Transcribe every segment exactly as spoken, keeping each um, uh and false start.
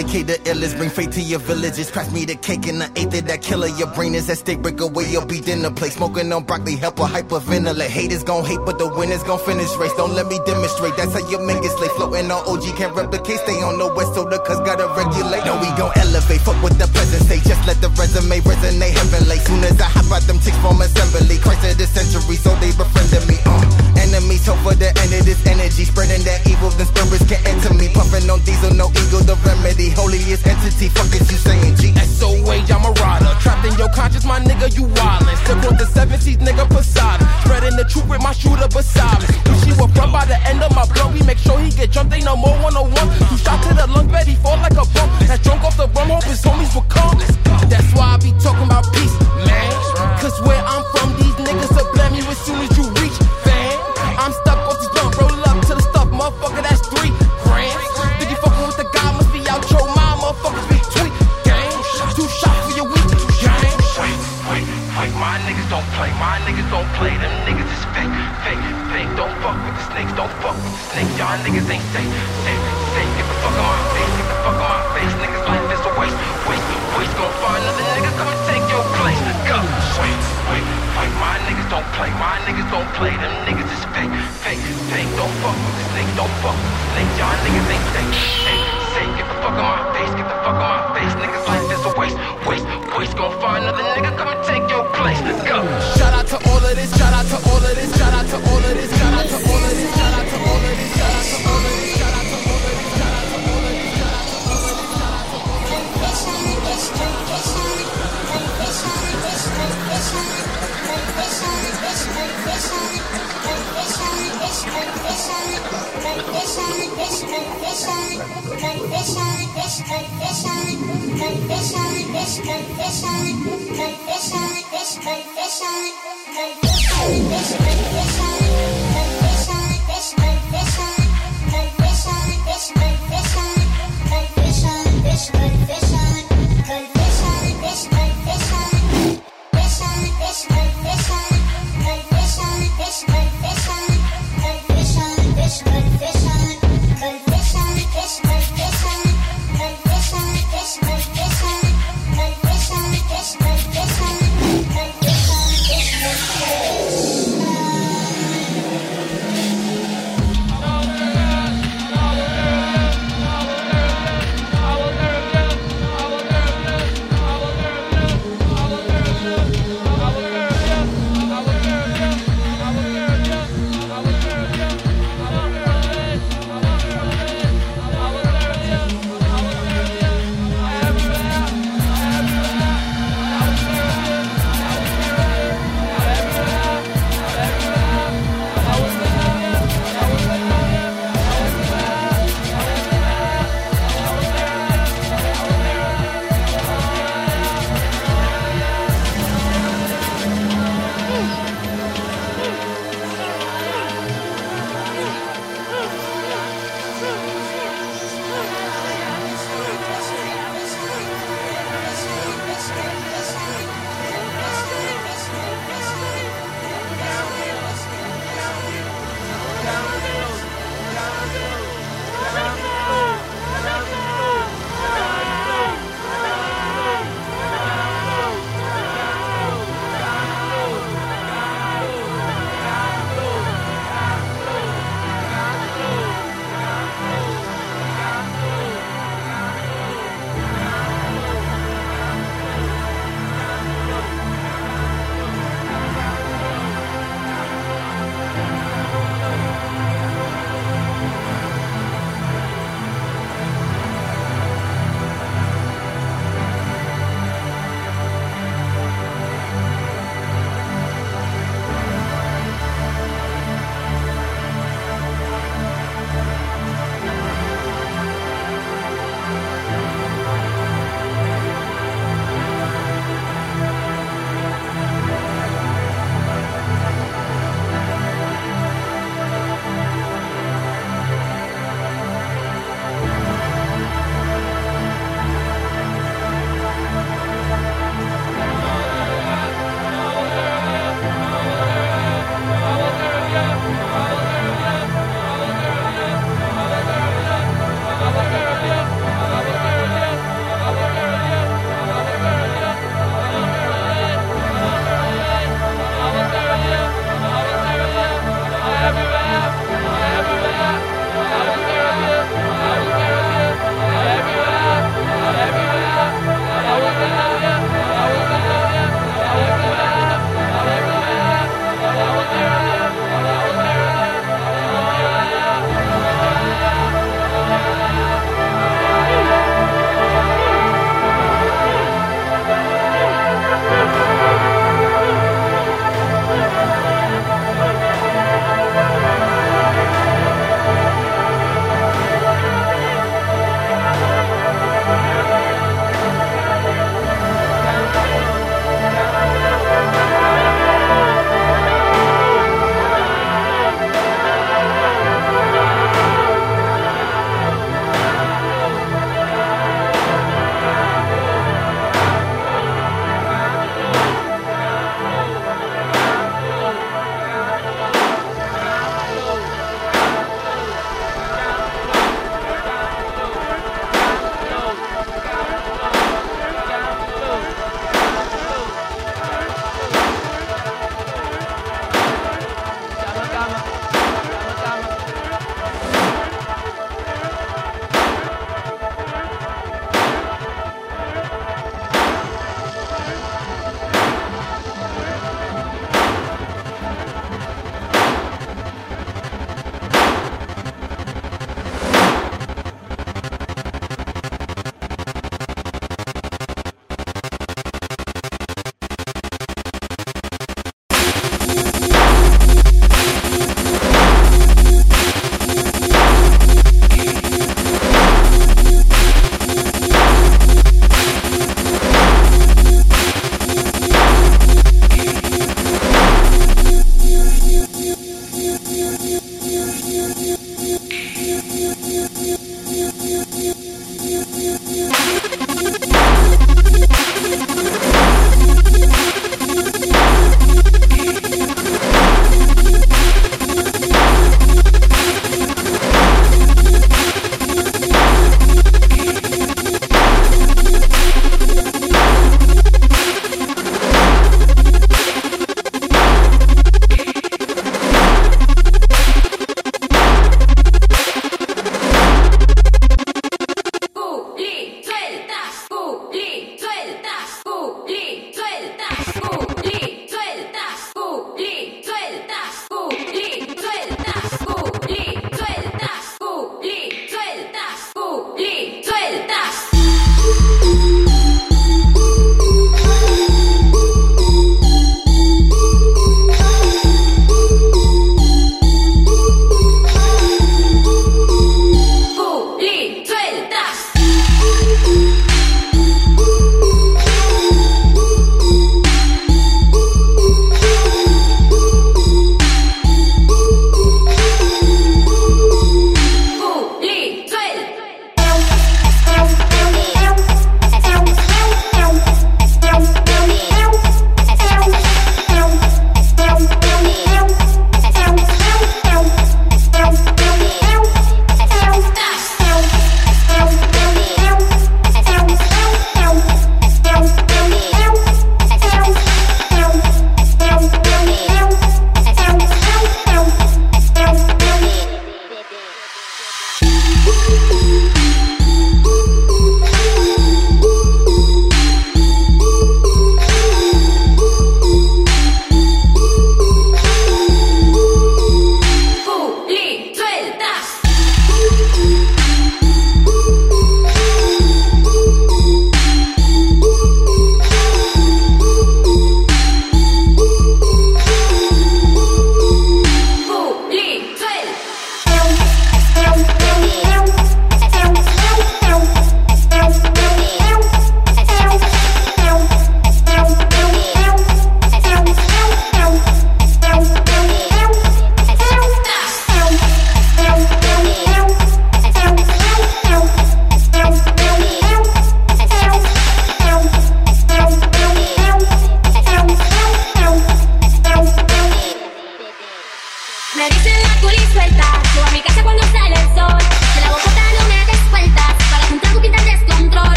A K the illest, bring faith to your villages. Pass me the cake and the eighth of that killer. Your brain is at stake, break away your beat in the place. Smoking on broccoli, help a hyperventilate. Haters gon' hate, but the winners gon' finish race. Don't let me demonstrate, that's how you make it slay. Floating on O G, can't replicate. Stay on the west, so the cuz gotta regulate. No, we gon' elevate, fuck with the present state. Just let the resume resonate heavenly. Soon as I hop out them ticks from assembly. Christ of the century, so they befriended me. Uh, enemies hope for the end of this energy. Spreading that evil, then spirits can enter me. Puffing on diesel, no ego, the remedy. Holiest entity, fuck is you saying, G? S O H, I'm a rider. Trapped in your conscience, my nigga, you wildin'. Still on the seven seas, nigga, Poseidon. Spreading the truth with my shooter beside me. If she was front by the end of my blow, we make sure he get jumped, ain't no more one oh one. Two shots to the lung, bet he fall like a bump. That's drunk off the rum, hope his homies will come. That's why I be talking about peace, man. Cause where I'm from, these niggas will blame you as soon as you reach, fam. I'm stuck off this blunt, roll up to the stuff, motherfucker, that's three grand. Think you fucking with the guy, must be out your mind, motherfucker, be tweet, gang. Two shots for your week, gang. Wait, wait, wait, my niggas don't play, my niggas don't play, them niggas is fake, fake, fake. Don't fuck with the snakes, don't fuck with the snakes, y'all niggas ain't safe, safe, safe. Get the fuck on my face, get the fuck on my face, niggas life is a waste, waste, waste. Gon' find another nigga, come and take your place, go. Wait, wait, wait, my niggas don't play, my niggas don't play, them niggas is fake, fake, fake. Don't fuck with the snakes, don't fuck with the snakes, y'all niggas ain't safe, safe, safe. Get the fuck on my face, get the fuck on my face, niggas life is a waste, waste, waste. Gon' find another nigga, come and take your place, go. Shout out to all of this, shout out to all of this, shout out to all of this, shout out to all of this, shout out to all of this, shout out to all of this, shout out to all of this, shout out to all of this, shout out to all of this, shout out to all of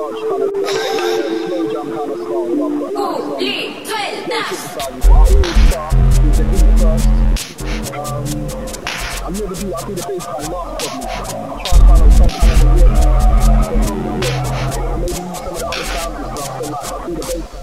dodge kind of slow jump kind of style. Oublie, duel, dash. I always start with the beat first. Um, I'm never do, I do the bass line last probably. I try and find out some kind of a rhythm. So from the rhythm, maybe use some of the other sounds and stuff. So like, I do the bass line.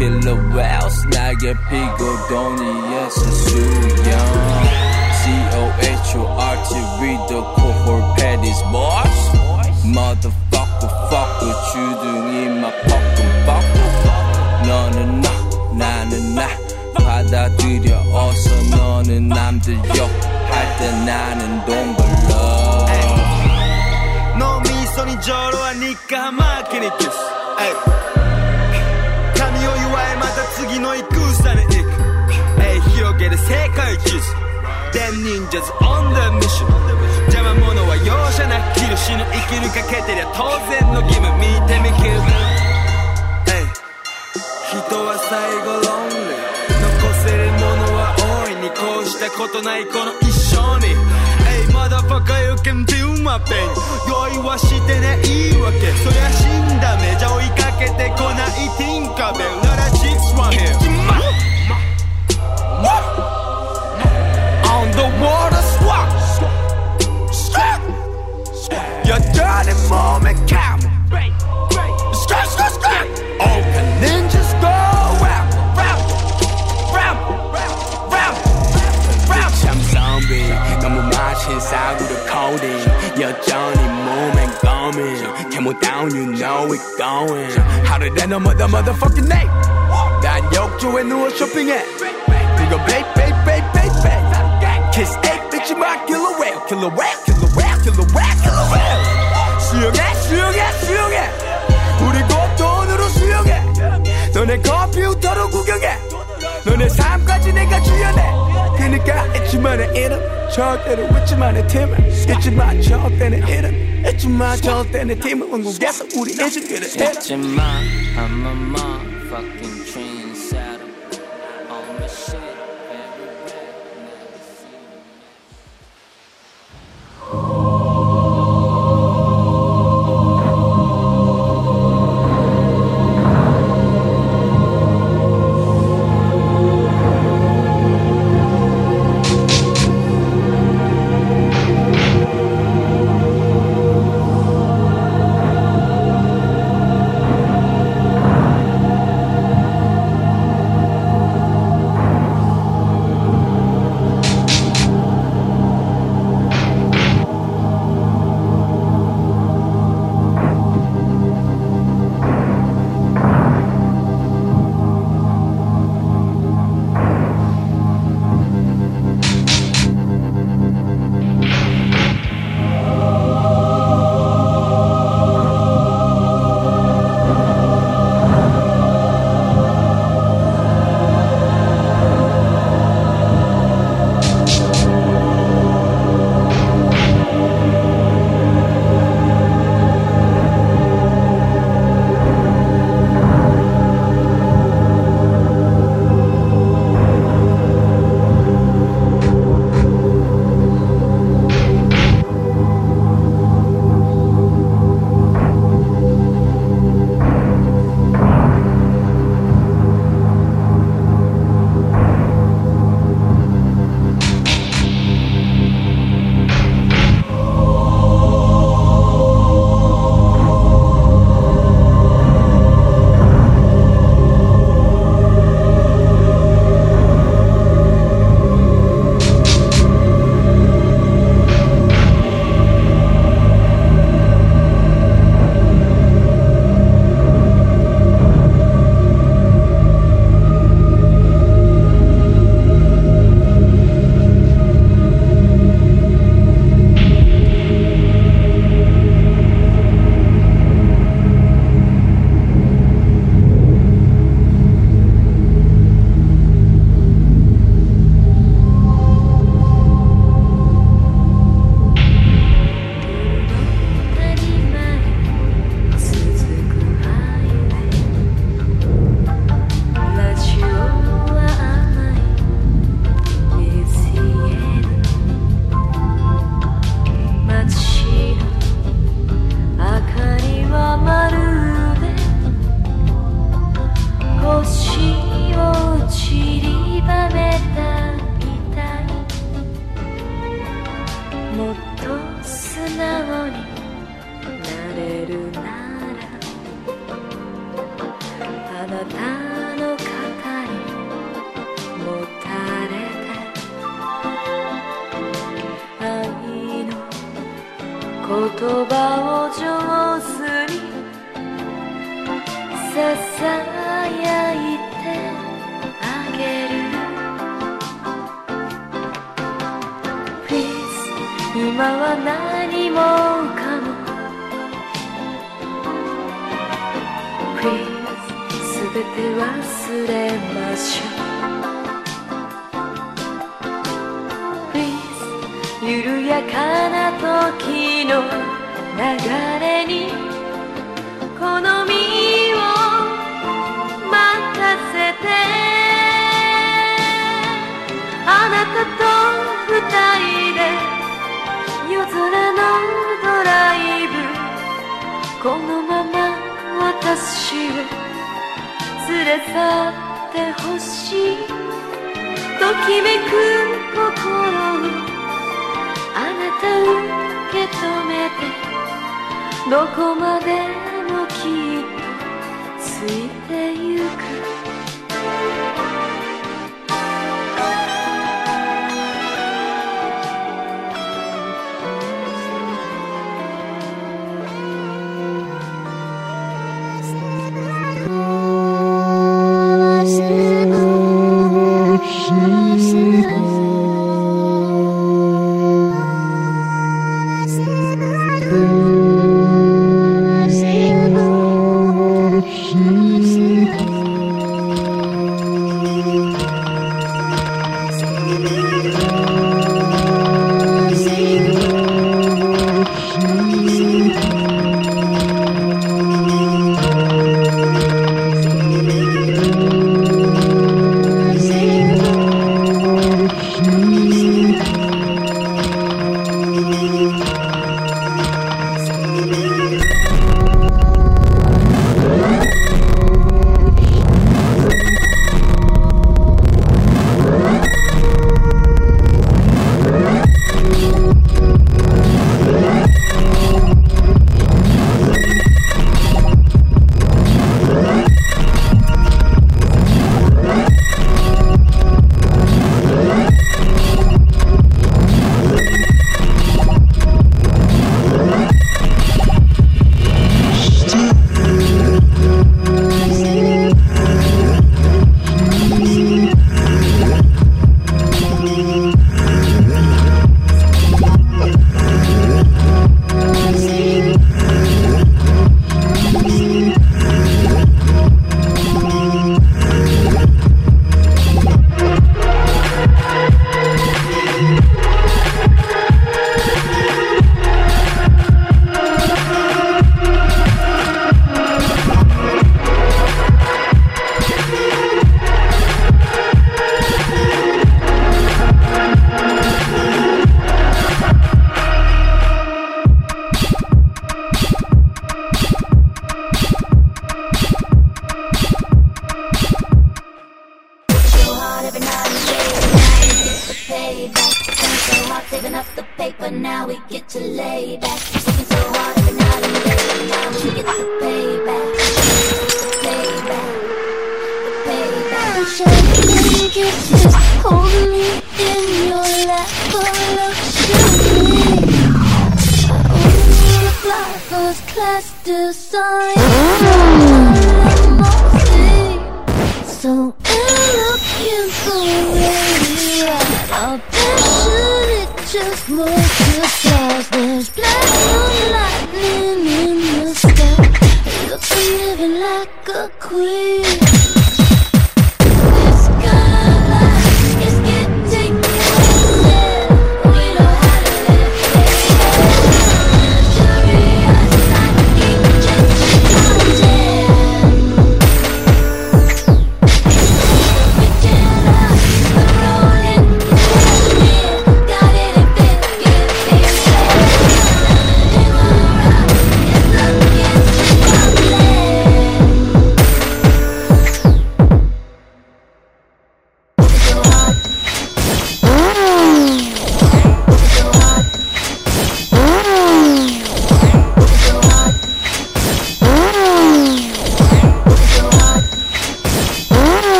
killer whales 날개 피고 돈이에서 수영 C-O-H-O-R-T read the code for Paddy's boss Motherfucker fucker 주둥이 막 뻐끔뻐끔 너는 나 나는 나 받아들여 어서 너는 남들 욕할 때 나는 돈 벌러 너 미소니 저러하니까負けにキス神を祝いまた次の戦に行く広げる世界地図 Them ninjas on the mission 邪魔者は容赦なく切る死ぬ生きるかけてりゃ当然の義務見てみきる人は最後ロンリー残せるものは大いにこうしたことないこの一生に Hey motherfucker you can feel my pain 用意はしてないわけそりゃ死んだ目じゃ追いかけてこないティンカベルならシックスワンヘル On the water swap Your dirty moment count Skirt, skirt, skirt Open ninjas go round, round, round, round, round 참 zombie 너무 마신 싸구려 coding 여전히 몸엔 coming Can't move down you know it going Hotter than a mother motherfucking name 난 욕조에 누워 쇼핑해 그거 babe babe babe babe babe Kiss eight bitch my killer whale killer whale killer whale killer whale killer whale 수영해 수영해 수영해 우리 곧 돈으로 수영해 너네 컴퓨터로 구경해 너네 삶까지 내가 주연해 그니까 잊지 마 내 이름 절대로 잊지 마 내 팀을 잊지 마 절대 내 이름 잊지 마 절대 내 팀을 원국에서 우리 인식을 해 잊지 마 I'm a motherfucking trendsetter On my shit 葉を上手にささやいてあげる Please 今は何もかも Please すべて忘れましょう Please 緩やかな時の流れに好みを任せてあなたと二人で夜空のドライブこのまま私を連れ去ってほしいときめく心をあなた受け止めてどこまでもきっとついてゆく Got it and fit, get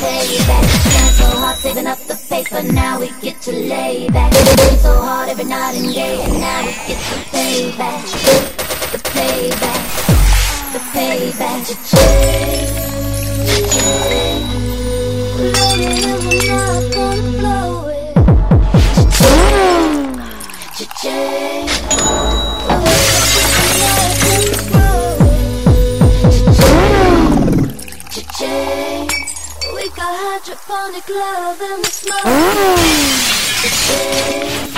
way back. Trying so hard, saving up the paper, now we get to lay back. Working so hard every night and day, and now we get the payback. The payback, the payback. Cha-ching, cha-ching. Lady, I'm not gonna blow it. Cha-ching, cha-ching. Cha-ching. We got hydroponic love and we smoke. Cha-ching,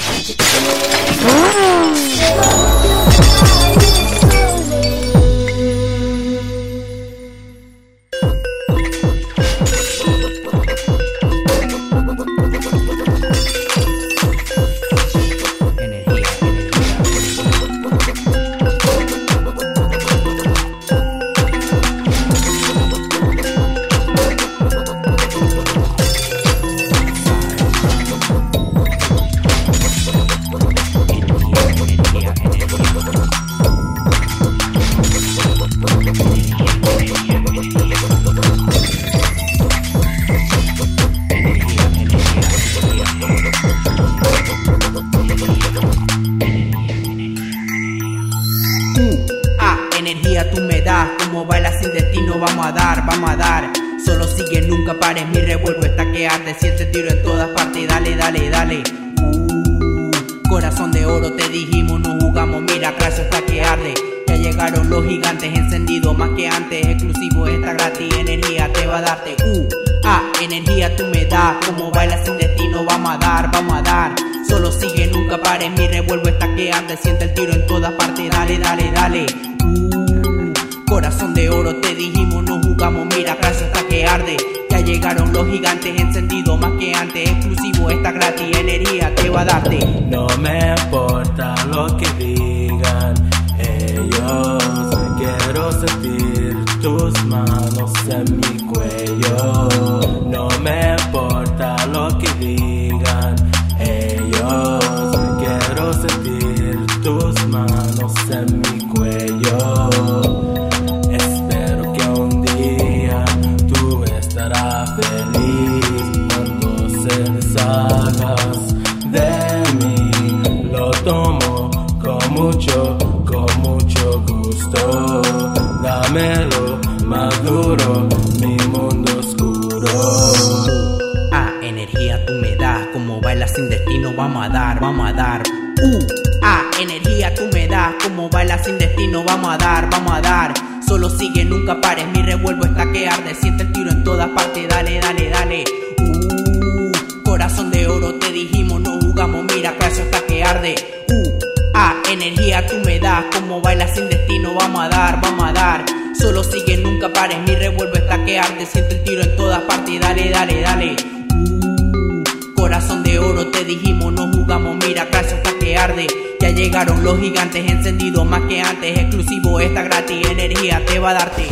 vamos a dar, vamos a dar. Solo sigue, nunca pares, mi revuelvo está que arde. Siente tiro en todas partes, dale, dale, dale. Uh, corazón de oro, te dijimos, no jugamos, mira, crash está que arde. Ya llegaron los gigantes, encendidos más que antes. Exclusivo, esta gratis, energía te va a darte. Uh, ah, energía tú me das, como bailas sin destino, vamos a dar, vamos a dar. Solo sigue, nunca pares, mi revuelvo está que arde. Siente el tiro en todas partes, dale, dale, dale. Uh, corazón de oro, te dijimos, no jugamos, mira, crash hasta que arde. Ya llegaron los gigantes, encendidos más que antes. Exclusivo, esta gratis, energía te va a darte. No me importa lo que digan ellos, quiero sentir tus manos en mi cuello. No me importa lo que digan ellos, quiero sentir tus manos en mi cuello. Espero que un día tú estarás feliz cuando se deshagas de mí. Lo tomo con mucho, con mucho gusto. Dámelo maduro, mi mundo oscuro. Ah, energía tú me das, como bailas sin destino, vamos a dar, vamos a dar. Uh, ah, energía tú me das, como bailas sin destino, vamos a dar, vamos a dar. Solo sigue, nunca pares, mi revuelvo está que arde. Siente el tiro en todas partes, dale, dale, dale. Uh, corazón de oro, te dijimos, no jugamos, mira, crash hasta que arde. Uh, ah, energía tú me das, como bailas sin destino, vamos a dar, vamos a dar. Solo sigue, nunca pares, mi revuelvo está que arde. Siente el tiro en todas partes, dale, dale, dale. Uh, corazón de oro, te dijimos, no jugamos, mira, crash hasta que arde. Ya llegaron los gigantes, encendidos más que antes. Exclusivo, esta gratis, energía te va a darte.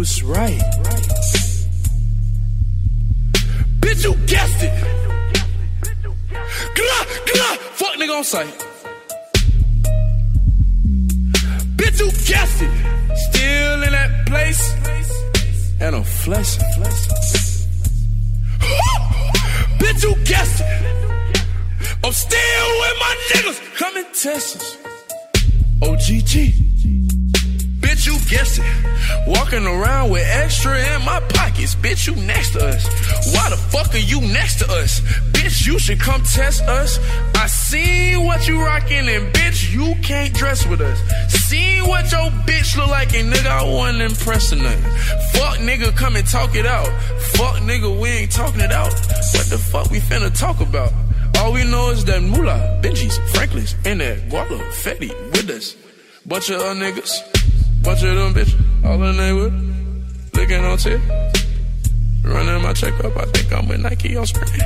was right. Bitch, you guessed it. Glah, glah. Fuck nigga on sight. Bitch, you guessed it. Still in that place. And I'm flexing. Bitch, you guessed it. I'm still with my niggas. Come and test us. O G G. Bitch, you guessed it. Walking around with extra in my pockets. Bitch, you next to us. Why the fuck are you next to us? Bitch, you should come test us. I seen what you rockin' and bitch, you can't dress with us. Seen what your bitch look like and nigga, I wasn't impressing nothing. Fuck nigga, come and talk it out. Fuck nigga, we ain't talking it out. What the fuck we finna talk about? All we know is that Moolah, Benjis, Franklin's, and that Guala, Fetty with us. Bunch of other niggas, bunch of them bitches, all in they with, licking on tip. Running my checkup, I think I'm with Nike on screen.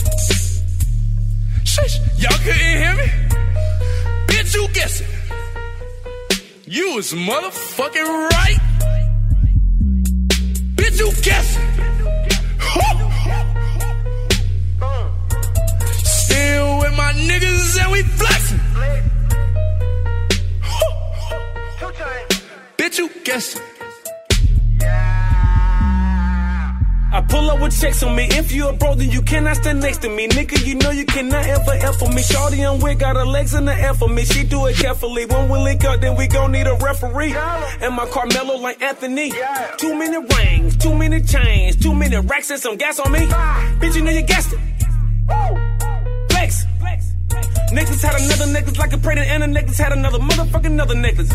Sheesh, y'all couldn't hear me? Bitch, you guess it. You was motherfucking right. Bitch, you guess it. Still with my niggas and we flexing. Bitch, you guess it. I pull up with checks on me. If you a bro, then you cannot stand next to me. Nigga, you know you cannot ever F for me. Shorty I'm with got her legs in the F for me. She do it carefully. When we link up, then we gon' need a referee. And my Carmelo like Anthony. Too many rings, too many chains, too many racks and some gas on me. Bitch, you know you guessed it. Flex. Niggas had another necklace like a predator, and a necklace had another motherfucking another necklace.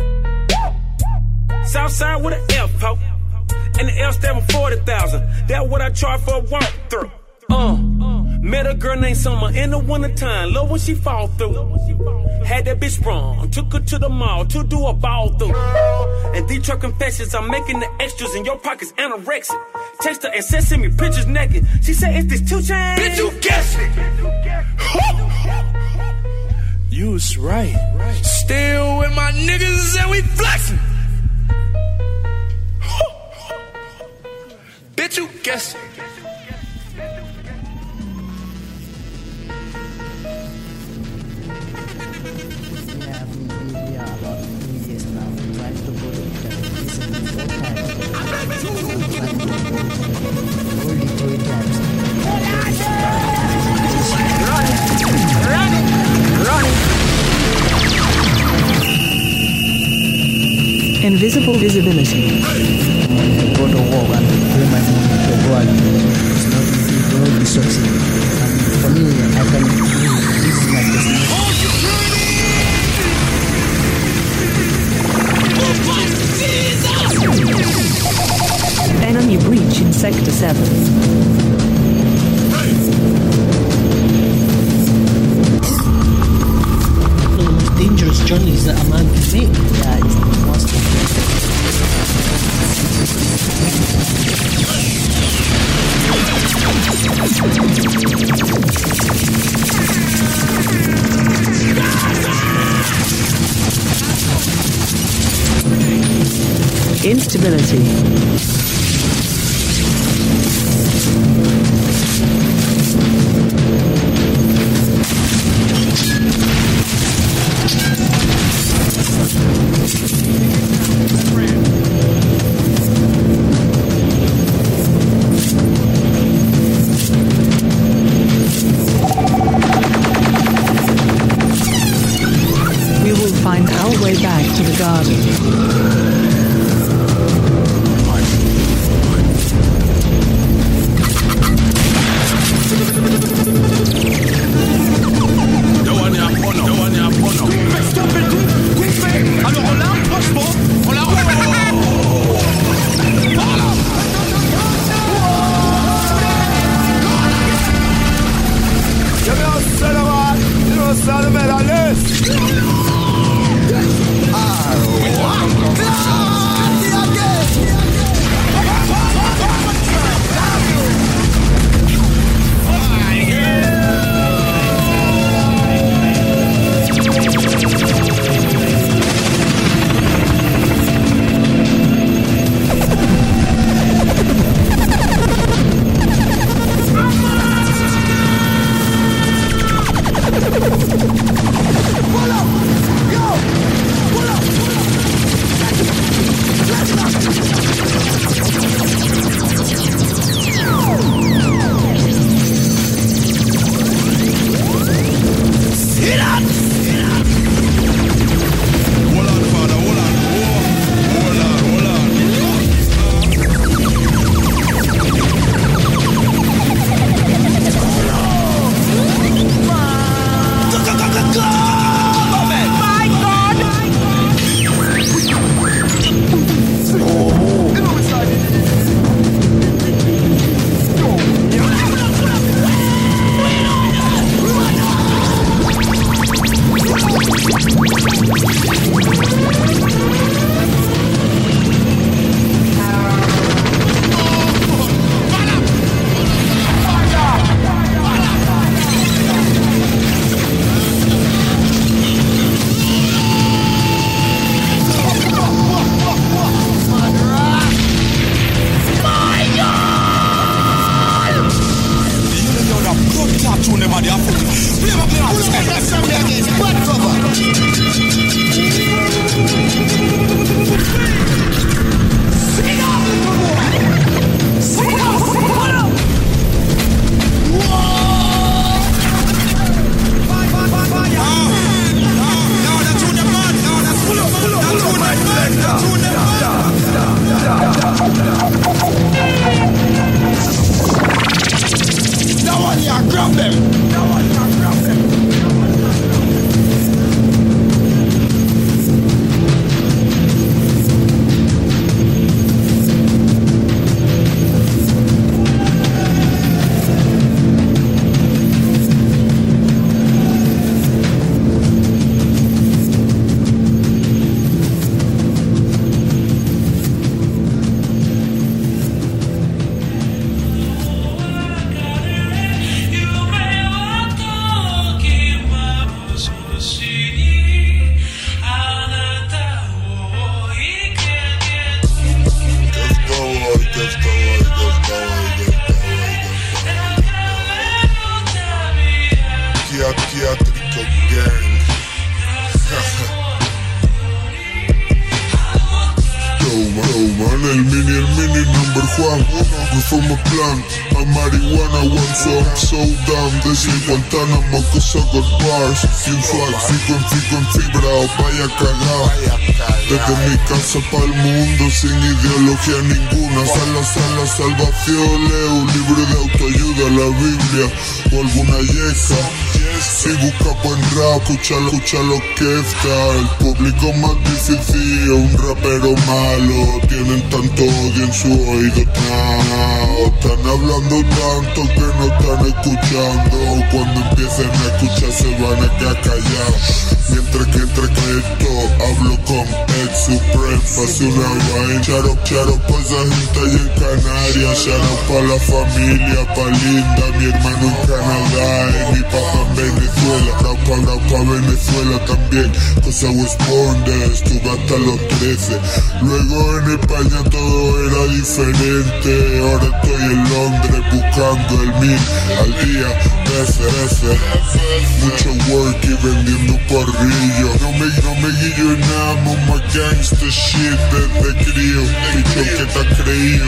Southside with an F, ho. And the L stand for forty thousand. That's what I charge for a walkthrough. Uh, met a girl named Summer in the wintertime. Love when she fall through. Had that bitch sprung. Took her to the mall to do a ball through. And these truck confessions, I'm making the extras in your pockets anorexic. Text her and said send me pictures naked. She said, is this two chains? Bitch, you guessed it. You was right. Still with my niggas and we flexing. Bitch, you guessed it. Invisible visibility. Go to war and pay my money to go and it's not easy, it will be succeed. And for me, I can, this is my destiny. Enemy breach in Sector seven. The most dangerous journeys that a man can make. Yeah, it's the most Instability. We will find our way back to the garden. Ah, Now one ya grab them. Now one ya grab them. Psiquiátrico gang. Yo, man, yo, man, el mini, el mini number one. We from a plant, a marijuana one, so I'm so down. Desde Guantánamo que saco bars. Sin swag, fico en fico en fibra, o vaya cagao. Desde mi casa pa'l mundo, sin ideología ninguna. Sala, sala, salvación, leo un libro de autoayuda, la Biblia o alguna yeca. Si busca buen rap, escúchalo, escúchalo que está. El público más difícil, un rapero malo. Tienen tanto odio en su oído, nah, están hablando tanto que no están escuchando. Cuando empiecen a escuchar se van a quedar callados. Mientras que entre esto hablo con Ed Supreme, hace una vaina. Charo, charo pa' esa gente allá en Canarias. Charo pa' la familia, pa' Linda, mi hermano en Canadá y mi papá en Venezuela. Rapa, rapa Venezuela también, cosa West Bonde, estuve hasta los trece. Luego en España todo era diferente. Ahora estoy en Londres buscando el mil al día, veces, veces. Mucho work y vendiendo porrillo. No me, no me guillo en nada, mamá gangsta shit desde crío. Dicho que te has creído.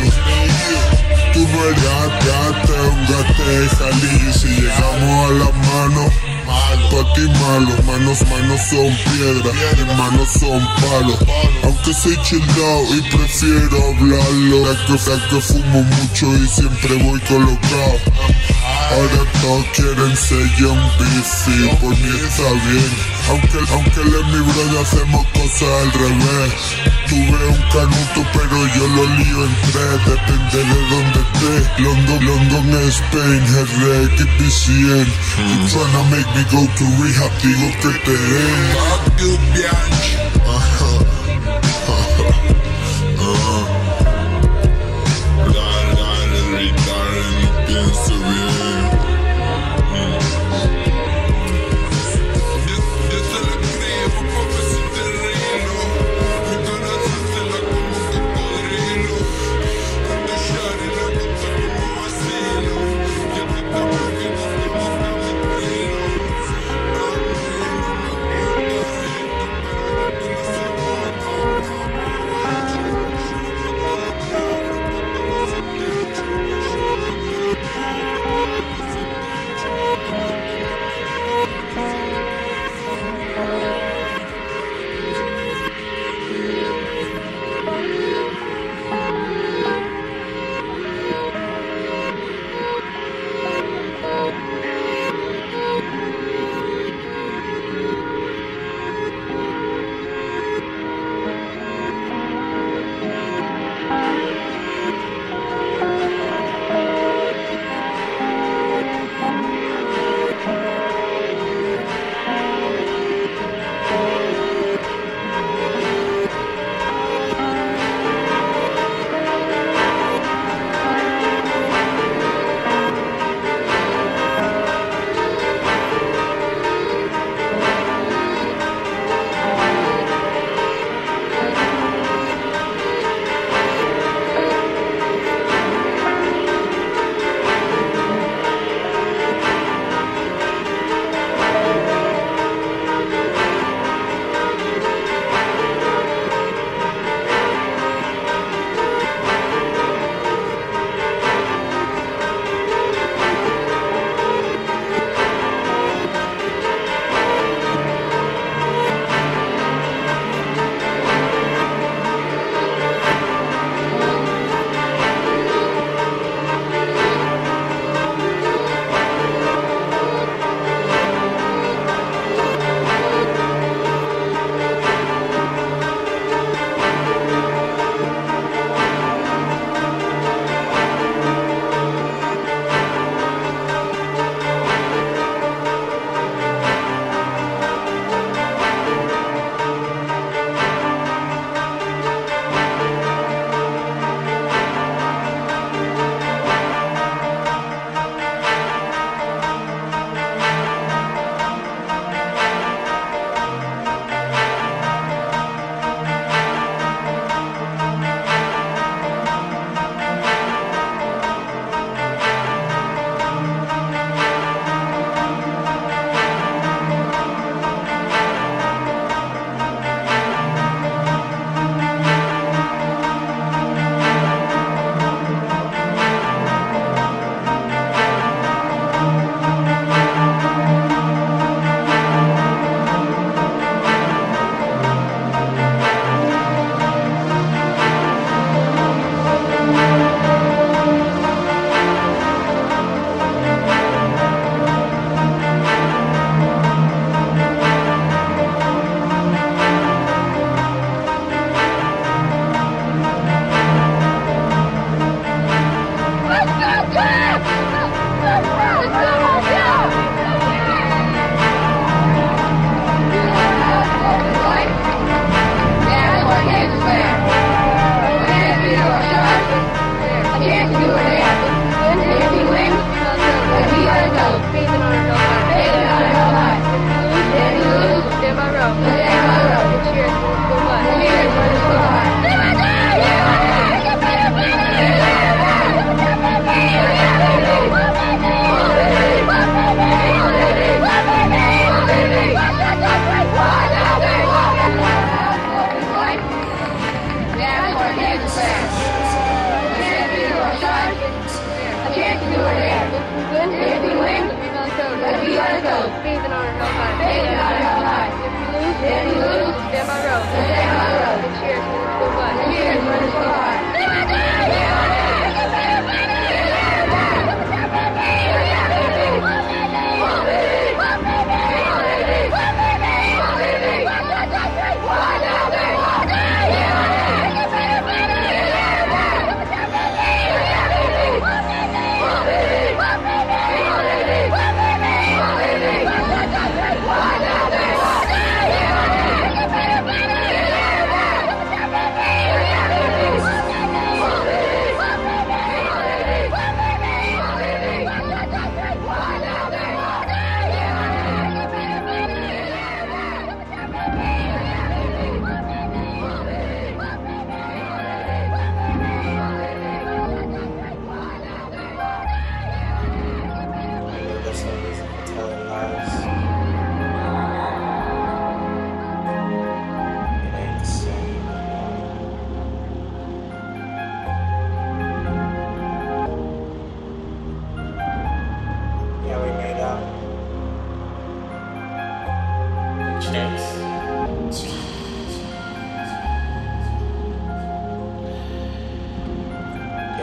Tú no eres gata, un gate de jalillo. Si llegamos a las manos, pa' ti malo. Manos, manos son piedras, mis manos son palos. Aunque soy chillado y prefiero hablarlo. Ya que, ya que fumo mucho y siempre voy colocado. Ahora todos quieren ser Young Beefy, por mí está bien. Aunque, aunque él es mi brother, hacemos cosas al revés. Tuve un canuto pero yo lo lío en tres. Depende de donde esté. London, London, Spain, R X P C N. You tryna make me go to rehab, digo que te den.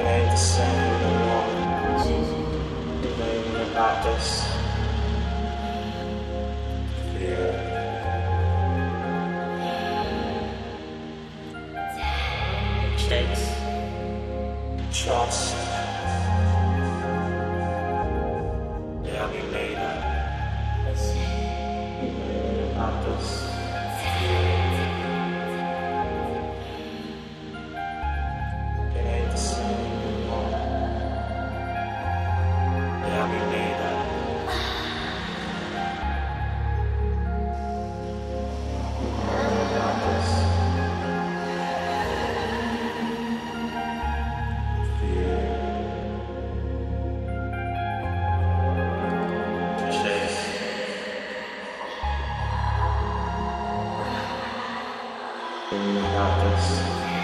ain't the same no more. It ain't even about this. Yeah. Chase. Trust. Yeah, we made up. It ain't even about this. It ain't the same anymore. Yeah, we made up. About this. Chase. About this.